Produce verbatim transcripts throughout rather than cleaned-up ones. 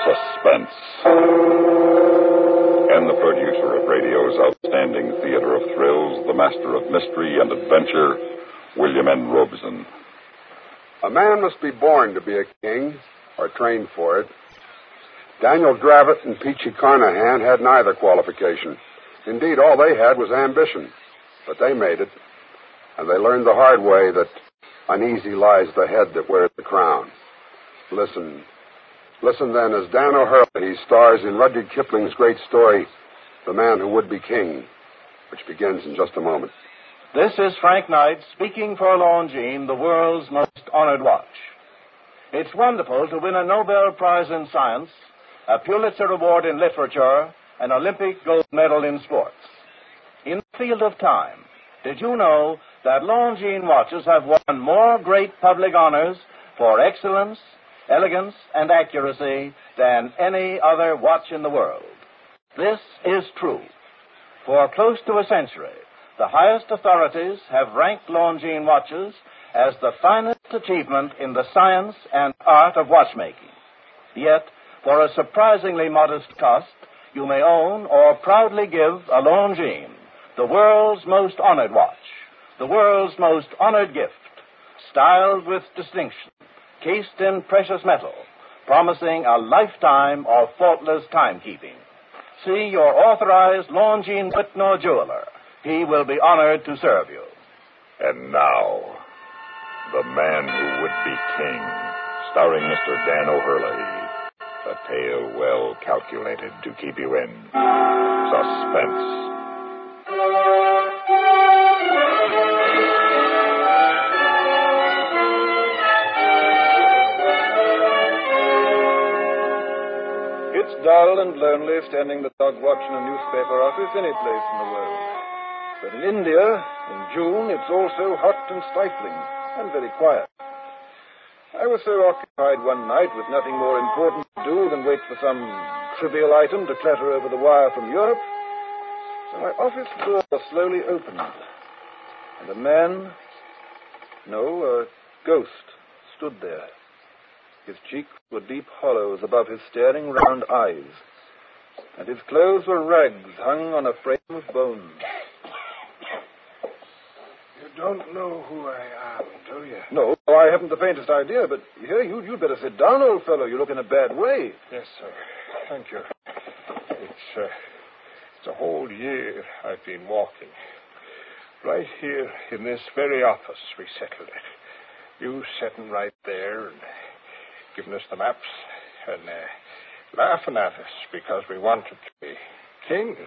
Suspense. And the producer of radio's outstanding theater of thrills, the master of mystery and adventure, William N. Robson. A man must be born to be a king, or trained for it. Daniel Dravett and Peachy Carnahan had neither qualification. Indeed, all they had was ambition. But they made it, and they learned the hard way that uneasy lies the head that wears the crown. Listen. Listen, then, as Dan O'Hurley stars in Rudyard Kipling's great story, The Man Who Would Be King, which begins in just a moment. This is Frank Knight speaking for Longines, the world's most honored watch. It's wonderful to win a Nobel Prize in Science, a Pulitzer Award in Literature, an Olympic gold medal in sports. In the field of time, did you know that Longines watches have won more great public honors for excellence, elegance, and accuracy than any other watch in the world? This is true. For close to a century, the highest authorities have ranked Longines watches as the finest achievement in the science and art of watchmaking. Yet, for a surprisingly modest cost, you may own or proudly give a Longines, the world's most honored watch, the world's most honored gift, styled with distinction, cased in precious metal, promising a lifetime of faultless timekeeping. See your authorized Longines Whitnor jeweler. He will be honored to serve you. And now, The Man Who Would Be King, starring Mister Dan O'Hurley. A tale well calculated to keep you in suspense. It's dull and lonely standing the dog watch in a newspaper office any place in the world. But in India, in June, it's also hot and stifling and very quiet. I was so occupied one night with nothing more important to do than wait for some trivial item to clatter over the wire from Europe. So my office door slowly opened, and a man, no, a ghost, stood there. His cheeks were deep hollows above his staring round eyes, and his clothes were rags hung on a frame of bones. You don't know who I am, do you? No, I haven't the faintest idea, but here, you, you'd better sit down, old fellow. You look in a bad way. Yes, sir. Thank you. It's, uh, it's a whole year I've been walking. Right here in this very office we settled it. You sitting right there and giving us the maps and uh, laughing at us because we wanted to be kings.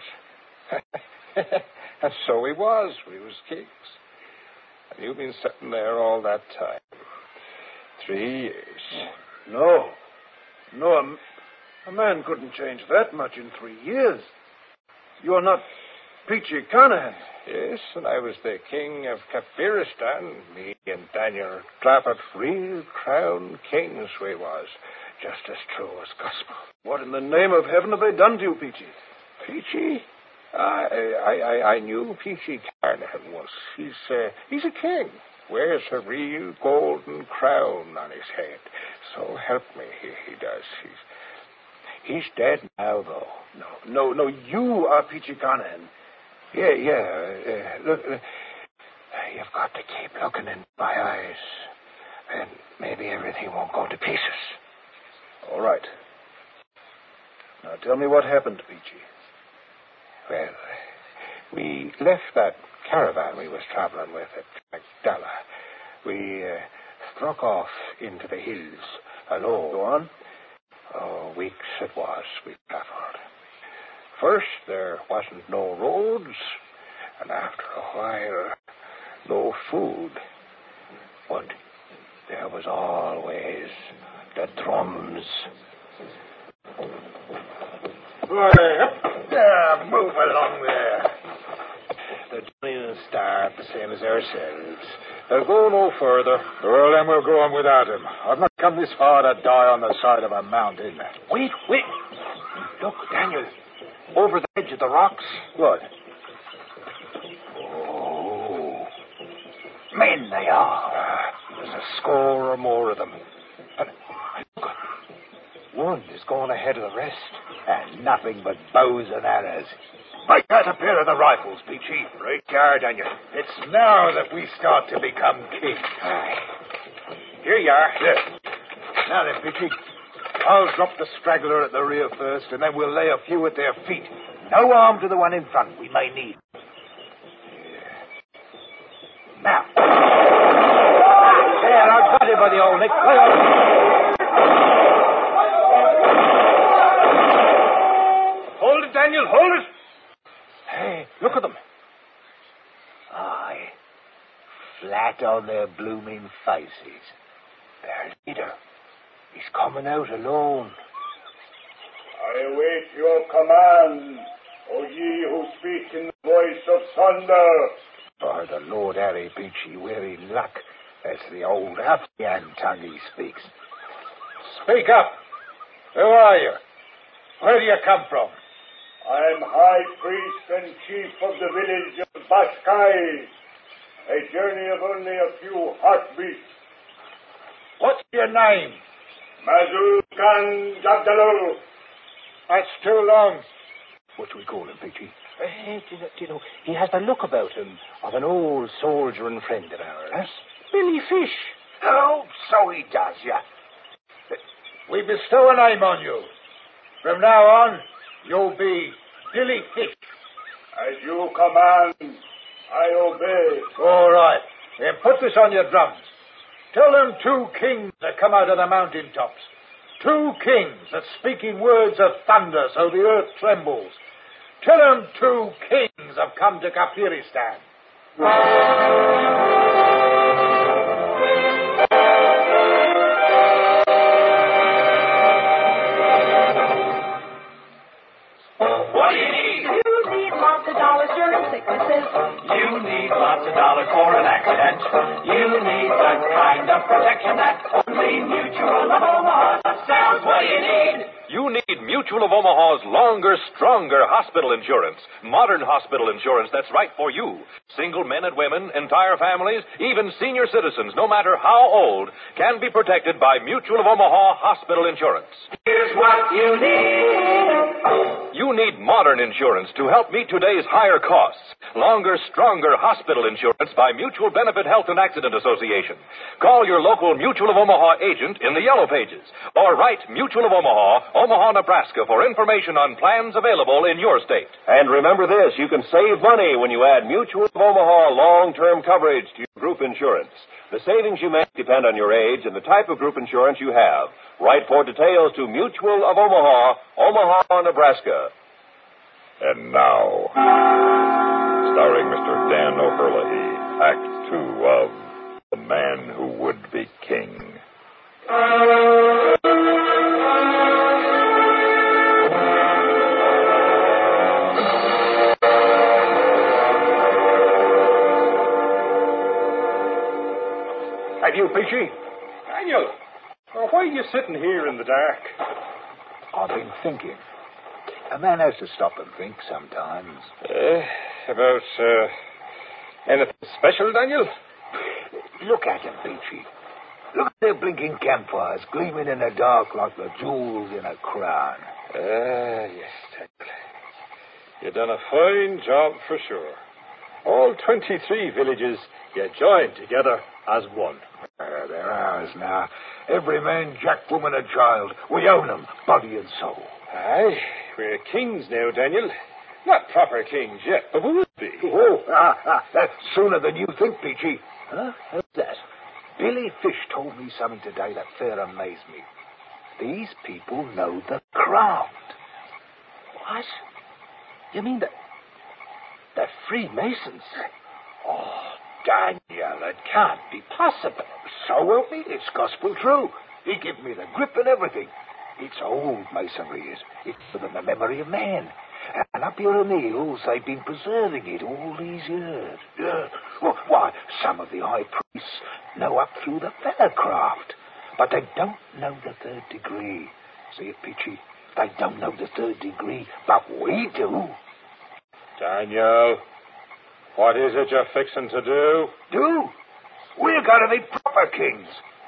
And so we was. We was kings. And you've been sitting there all that time. Three years. No. No, a, a man couldn't change that much in three years. You're not Peachy Carnahan. Yes, and I was the king of Kafiristan. Me and Daniel Dravett, real crown kings we was. Just as true as gospel. What in the name of heaven have they done to you, Peachy? Peachy? I, I, I, I knew Peachy Carnahan once. He's, uh, he's a king. Wears a real golden crown on his head. So help me, he, he does. He's, he's dead now, though. No, no, no, you are Peachy Carnahan. Yeah, yeah. Uh, look, uh, you've got to keep looking in my eyes, and maybe everything won't go to pieces. All right. Now tell me what happened, Peachy. Well, we left that caravan we was traveling with at Magdala. We uh, struck off into the hills alone. Go on. Oh, weeks it was we traveled. First, there wasn't no roads, and after a while, no food. But there was always the drums. Yeah, move along there. The Johnny and Star, the same as ourselves. They'll go no further. Well, then we'll go on without him. I've not come this far to die on the side of a mountain. Wait, wait. Look, Daniel. Over the edge of the rocks. What? Oh. Men they are. Uh, there's a score or more of them. And look, one one is going ahead of the rest. And nothing but bows and arrows. Make that a pair of the rifles, Peachy. Right, car, Daniel. It's now that we start to become king. Aye. Here you are. There. Now then, Peachy, I'll drop the straggler at the rear first, and then we'll lay a few at their feet. No harm to the one in front. We may need. Now. There, I've got him by the old neck. Hold it, Daniel, hold it. Hey, look at them. Aye. Flat on their blooming faces. Their leader. He's coming out alone. I await your command, O ye who speak in the voice of thunder. By the Lord Harry Peachy, we're in luck. That's the old Afghan tongue he speaks. Speak up. Who are you? Where do you come from? I am High Priest and Chief of the village of Baskai. A journey of only a few heartbeats. What's your name? Mazul Khan Jabdalo. That's too long. What do we call him, Peachy? Uh, do, you know, do you know, he has the look about him of an old soldier and friend of ours. Huh? Billy Fish. Oh, so he does, yeah. We bestow a name on you. From now on, you'll be Billy Fish. As you command, I obey. All right. Then put this on your drums. Tell them two kings that come out of the mountaintops. Two kings that speak in words of thunder so the earth trembles. Tell them two kings have come to Kafiristan. What do you need? You need lots of dollars during sicknesses. You need lots of dollars for an accident. You need the kind of protection that only Mutual of Omaha sells. What do you need? You need Mutual of Omaha's longer, stronger hospital insurance. Modern hospital insurance that's right for you. Single men and women, entire families, even senior citizens, no matter how old, can be protected by Mutual of Omaha hospital insurance. Here's what you need. You need modern insurance to help meet today's higher costs. Longer, stronger hospital insurance by Mutual Benefit Health and Accident Association. Call your local Mutual of Omaha agent in the Yellow Pages. Or write Mutual of Omaha, Omaha, Nebraska for information on plans available in your state. And remember this, you can save money when you add Mutual of Omaha long-term coverage to your group insurance. The savings you make depend on your age and the type of group insurance you have. Write for details to Mutual of Omaha, Omaha, Nebraska. And now, starring Mister Dan O'Herlihy, Act Two of The Man Who Would Be King. Have you, Peachy? Daniel, now why are you sitting here in the dark? I've been thinking. A man has to stop and think sometimes. Uh, about, uh, anything special, Daniel? Look at them, Peachy. Look at their blinking campfires gleaming in the dark like the jewels in a crown. Ah, uh, yes, Daniel. You've done a fine job for sure. All twenty-three villages, you joined together as one. Uh, they're ours now. Every man, jack, woman, and child. We own them, body and soul. Aye, we're kings now, Daniel. Not proper kings yet, but we will be. Oh, ah, ah, that's sooner than you think, Peachy. Huh? How's that? Billy Fish told me something today that fair amazed me. These people know the craft. What? You mean that they're Freemasons? Oh, Daniel, it can't be possible. So will be. It's gospel true. He gave me the grip and everything. It's old masonry. Is. It's for the memory of man. And up here in the hills, they've been preserving it all these years. Yeah. Well, why, some of the high priests know up through the feathercraft, but they don't know the third degree. See it, Peachy? They don't know the third degree, but we do. Daniel, what is it you're fixing to do? Do? We're going to be proper kings.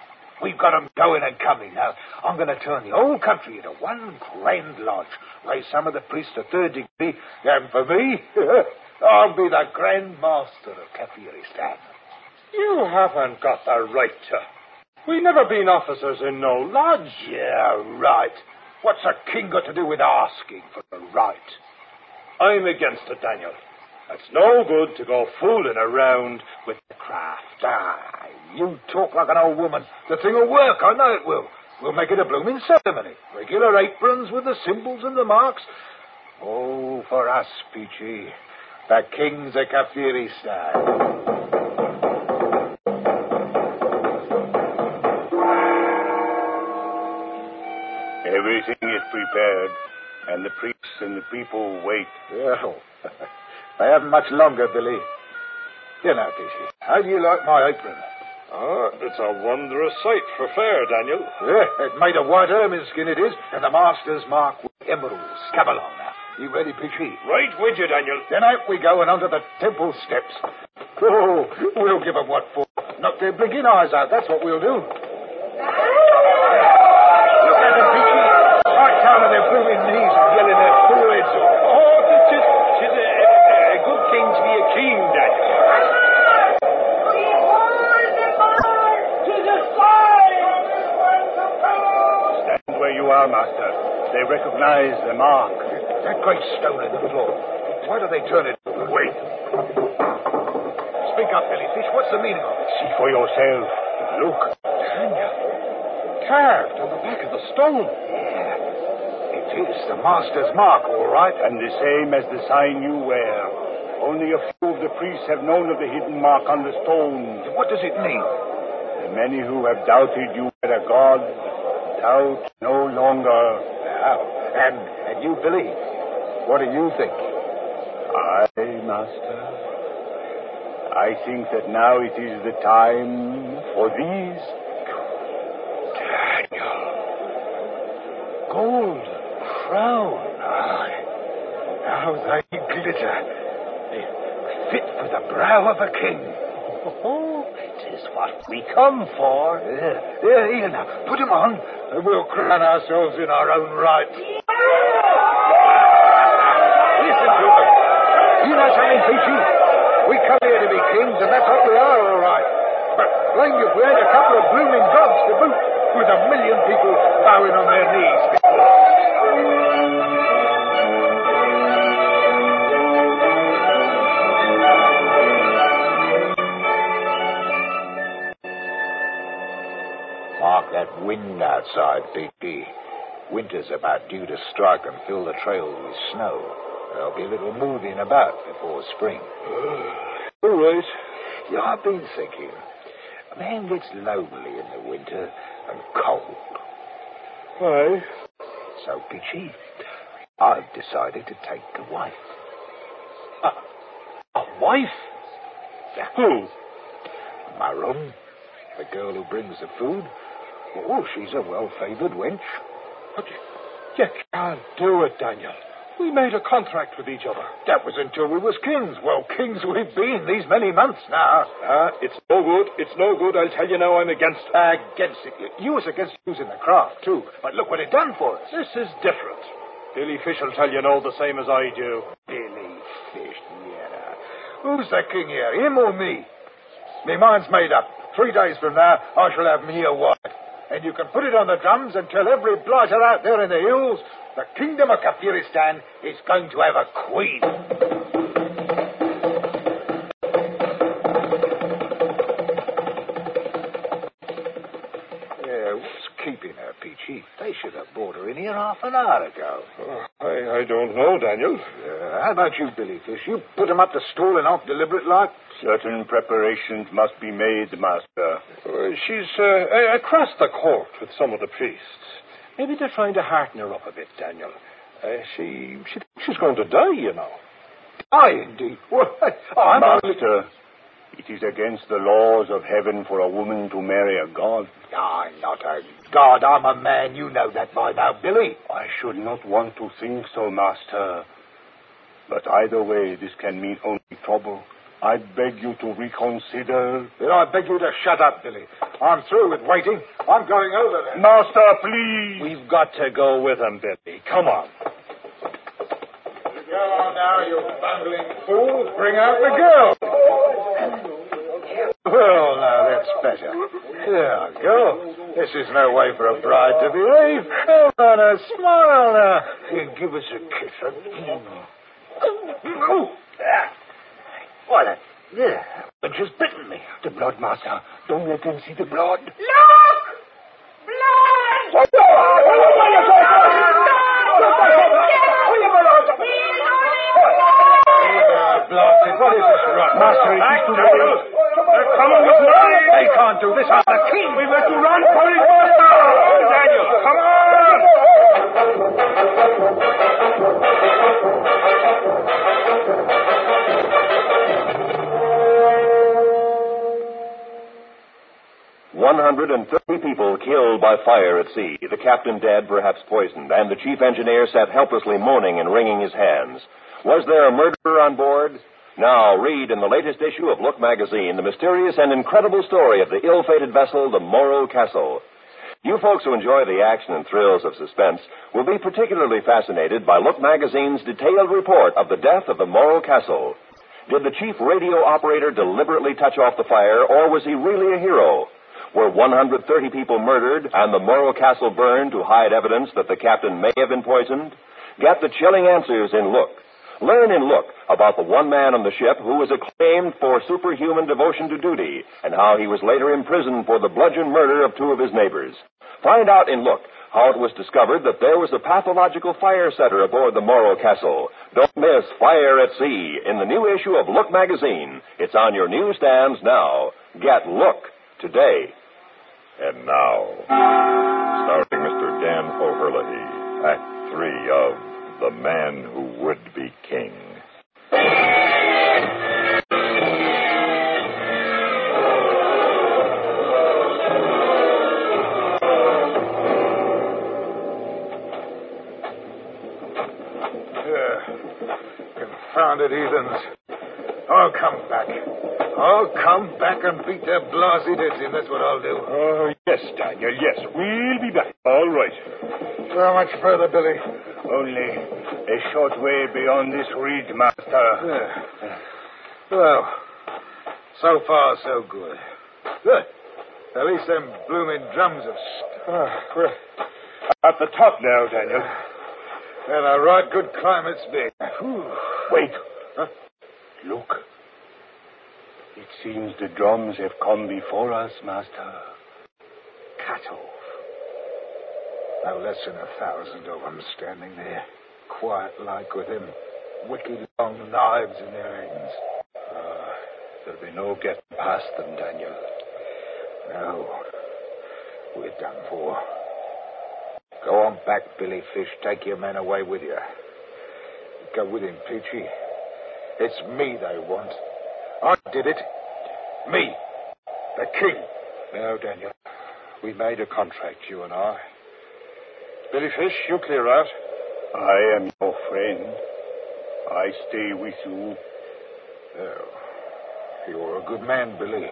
We've got 'em going and coming now. I'm going to turn the whole country into one grand lodge. Raise some of the priests to third degree, and for me, I'll be the Grand Master of Kafiristan. You haven't got the right to. We never been officers in no lodge. Yeah, right. What's a king got to do with asking for the right? I'm against it, Daniel. It's no good to go fooling around with the craft. Ah, you talk like an old woman. The thing will work, I know it will. We'll make it a blooming ceremony. Regular aprons with the symbols and the marks. Oh, for us, Peachy, the kings of Kafiristan. Everything is prepared, and the priests and the people wait. Well, they haven't much longer, Billy. You know, Peachy, how do you like my apron? Oh, it's a wondrous sight for fair, Daniel. Yeah, it's made of white ermine skin, it is, and the master's mark with emeralds. Come along now. You ready, Peachy? Right with you, Daniel. Then out we go and onto the temple steps. Oh, we'll give 'em what for. Knock their blinking eyes out, that's what we'll do. Look at them, Peachy. Right down on their blooming knees and yelling their foreheads off. Oh, tis, tis a, a, a good thing to be a king, Daniel. Stand where you are, Master. They recognize the mark. That great stone in the floor. Why do they turn it? Wait. Speak up, Billy Fish. What's the meaning of it? See for yourself. Look. Daniel. Carved on the back of the stone. Yeah. It is the master's mark, all right. And the same as the sign you wear. Only a few of the priests have known of the hidden mark on the stone. What does it mean? The many who have doubted you were a god doubt no longer. How? And, and you, Billy, what do you think? I, Master, I think that now it is the time for these. Daniel. Gold crown. Aye. How they glitter. Fit for the brow of a king. Oh, it is what we come for. Yeah, yeah, here now. Put him on, and we'll crown ourselves in our own right. Listen to them. You know something, Peachy? We come here to be kings, and that's what we are, all right. But blame if we had a couple of blooming gods to boot, with a million people bowing on their knees before us. Mark that wind outside, Peachy. Winter's about due to strike and fill the trails with snow. There'll be a little moving about before spring. All right. Yeah, I've been thinking. A man gets lonely in the winter and cold. Why? So, Peachy, I've decided to take a wife. A, a wife? Yeah. Who? My room. The girl who brings the food. Oh, she's a well-favoured wench. But you, you can't do it, Daniel. We made a contract with each other. That was until we was kings. Well, kings we've been these many months now. Ah, it's no good. It's no good. I'll tell you now I'm against it. Against it. You was against using the craft, too. But look what it done for us. This is different. Billy Fish will tell you no the same as I do. Billy Fish, yeah. Who's the king here, him or me? Me mind's made up. Three days from now, I shall have me a wife. And you can put it on the drums and tell every blighter out there in the hills the kingdom of Kafiristan is going to have a queen. Yeah, what's keeping her, Peachy? They should have brought her in here half an hour ago. Oh, I, I don't know, Daniel. Uh, how about you, Billy Fish? You put them up to stall and off deliberate like? Certain preparations must be made, Master. Uh, she's uh, across the court with some of the priests. Maybe they're trying to hearten her up a bit, Daniel. Uh, she, she she's going to die, you know. Die, indeed. What? Oh, I'm Master, only... it is against the laws of heaven for a woman to marry a god. I'm not a god. I'm a man. You know that by now, Billy. I should not want to think so, Master. But either way, this can mean only trouble. I beg you to reconsider. Then I beg you to shut up, Billy. I'm through with waiting. I'm going over there. Master, please. We've got to go with him, Billy. Come on. Go on now, you bungling fool. Bring out the girl. Well, now that's better. There we go. This is no way for a bride to behave. Come on, a smile now. Give us a kiss. Oh, what a... Yeah, but just bitten me. The blood, Master. Don't let them see the blood. Look! Blood! Blasted, what is this rot? Master, it is too late. They're coming with me. They can't do this. I'm the king. We've got to run for it, Master! Daniel, come on! One hundred and thirty people killed by fire at sea, the captain dead, perhaps poisoned, and the chief engineer sat helplessly moaning and wringing his hands. Was there a murderer on board? Now, read in the latest issue of Look magazine the mysterious and incredible story of the ill-fated vessel, the Morro Castle. You folks who enjoy the action and thrills of suspense will be particularly fascinated by Look magazine's detailed report of the death of the Morro Castle. Did the chief radio operator deliberately touch off the fire, or was he really a hero? Were one hundred thirty people murdered and the Morro Castle burned to hide evidence that the captain may have been poisoned? Get the chilling answers in Look. Learn in Look about the one man on the ship who was acclaimed for superhuman devotion to duty and how he was later imprisoned for the bludgeon murder of two of his neighbors. Find out in Look how it was discovered that there was a pathological fire setter aboard the Morro Castle. Don't miss Fire at Sea in the new issue of Look magazine. It's on your newsstands now. Get Look today. And now, starring Mister Dan O'Herlihy, Act Three of The Man Who Would Be King. Yeah. Confounded heathens. I'll come back. I'll come back and beat their blasted heads in. That's what I'll do. Oh, yes, Daniel, yes. We'll be back. All right. How much further, Billy? Only a short way beyond this reed, Master. Yeah. Well, so far, so good. Good. At least them blooming drums have stopped. Oh, we're at the top now, Daniel. And a right good climb it's been. Wait. Huh? Look. It seems the drums have come before us, Master. Cut off. No less than a thousand of them standing there, quiet like with them wicked long knives in their hands. Uh, there'll be no getting past them, Daniel. No. We're done for. Go on back, Billy Fish. Take your men away with you. Go with him, Peachy. It's me they want. I did it. Me. The king. No, Daniel. We made a contract, you and I. Billy Fish, you clear out. I am your friend. I stay with you. Oh. You're a good man, Billy.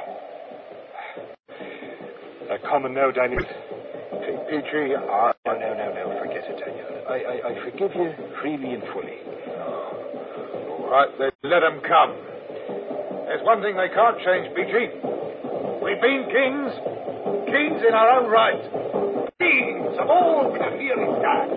They're coming now, Daniel. Peachy, I... No, no, no, no. Forget it, Daniel. I, I, I forgive you freely and fully. Oh. All right, then let them come. There's one thing they can't change, Peachy. We've been kings. Kings in our own right. Kings of all Kafiristan.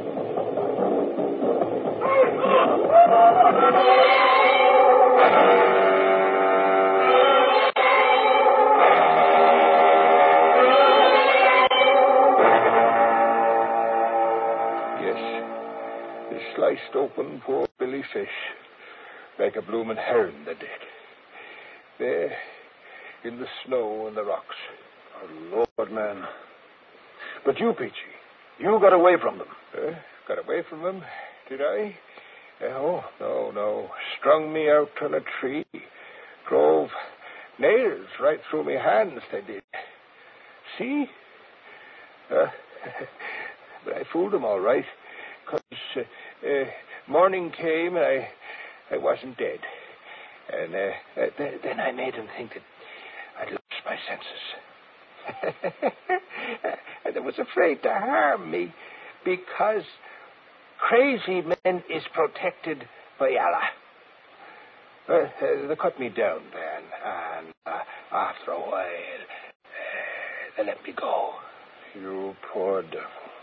Yes. They sliced open poor Billy Fish. Like a bloomin' herring, they did. There, in the snow and the rocks. Oh, Lord, man. But you, Peachy, you got away from them. Uh, got away from them, did I? No, no, no. Strung me out on a tree. Drove nails right through my hands, they did. See? Uh, but I fooled them all right. Because uh, uh, morning came and I, I wasn't dead. And uh, uh, th- then I made him think that I'd lost my senses. And I was afraid to harm me because crazy men is protected by Allah. Well, uh, they cut me down then, and uh, after a while, uh, they let me go. You poor devil.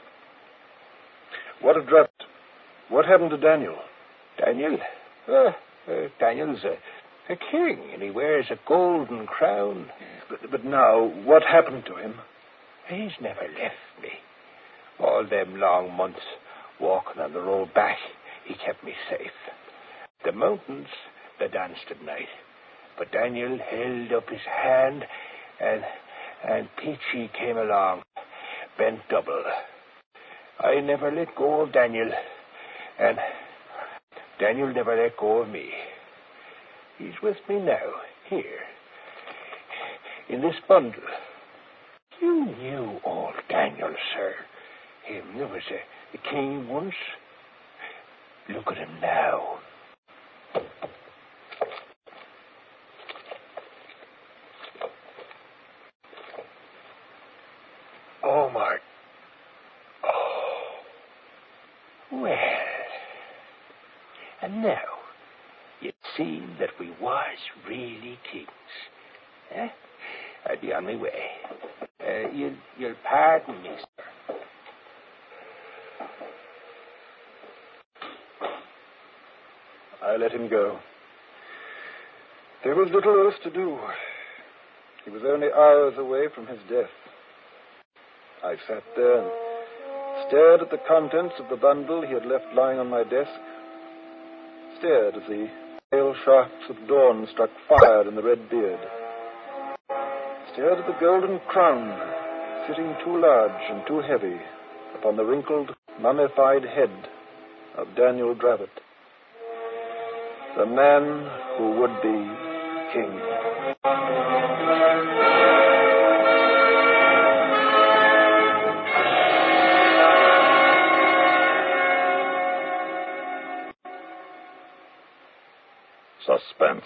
What of Dravit? What happened to Daniel? Daniel? Uh, uh, Daniel's a, a king, and he wears a golden crown. But, but now, what happened to him? He's never left me. All them long months walking on the road back, he kept me safe. The mountains, they danced at night. But Daniel held up his hand, and and Peachy came along, bent double. I never let go of Daniel, and Daniel never let go of me. He's with me now, here, in this bundle. You knew old Daniel, sir. Him that was a, a king once. Look at him now. Oh, my. Oh. Well. And now, you'd seen that we was really kings. Eh? I'd be on my way. Uh, you'll, you'll pardon me, sir. I let him go. There was little else to do. He was only hours away from his death. I sat there and stared at the contents of the bundle he had left lying on my desk. Stared as the pale shafts of dawn struck fire in the red beard. Stared at the golden crown, sitting too large and too heavy upon the wrinkled, mummified head of Daniel Dravit, the man who would be king. Suspense,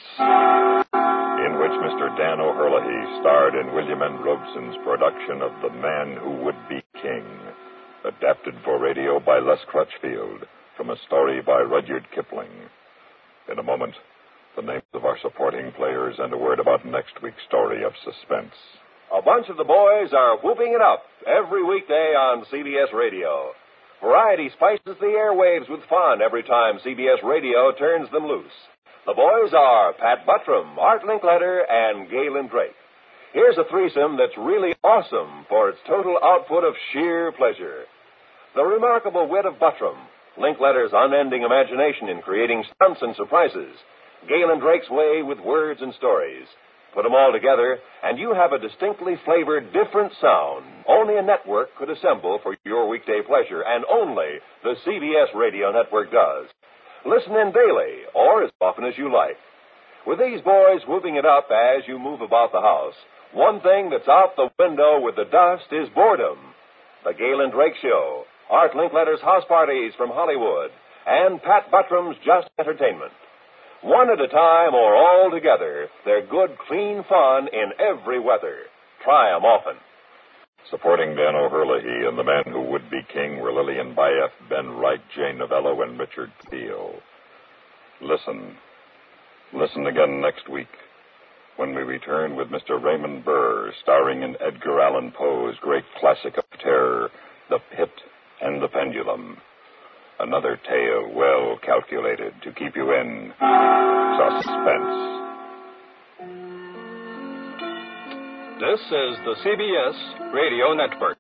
in which Mister Dan O'Herlihy starred in William N. Robson's production of The Man Who Would Be King, adapted for radio by Les Crutchfield, from a story by Rudyard Kipling. In a moment, the names of our supporting players and a word about next week's story of suspense. A bunch of the boys are whooping it up every weekday on C B S Radio. Variety spices the airwaves with fun every time C B S Radio turns them loose. The boys are Pat Buttram, Art Linkletter, and Galen Drake. Here's a threesome that's really awesome for its total output of sheer pleasure. The remarkable wit of Buttram, Linkletter's unending imagination in creating stunts and surprises, Galen Drake's way with words and stories. Put them all together, and you have a distinctly flavored, different sound only a network could assemble for your weekday pleasure, and only the C B S Radio Network does. Listen in daily, or as often as you like. With these boys whooping it up as you move about the house, one thing that's out the window with the dust is boredom. The Galen Drake Show, Art Linkletter's House Parties from Hollywood, and Pat Buttram's Just Entertainment. One at a time or all together, they're good, clean fun in every weather. Try 'em often. Supporting Dan O'Herlihy and The Man Who Would Be King were Lillian Bayef, Ben Wright, Jane Novello, and Richard Peel. Listen. Listen again next week when we return with Mister Raymond Burr, starring in Edgar Allan Poe's great classic of terror, The Pit and the Pendulum. Another tale well calculated to keep you in suspense. This is the C B S Radio Network.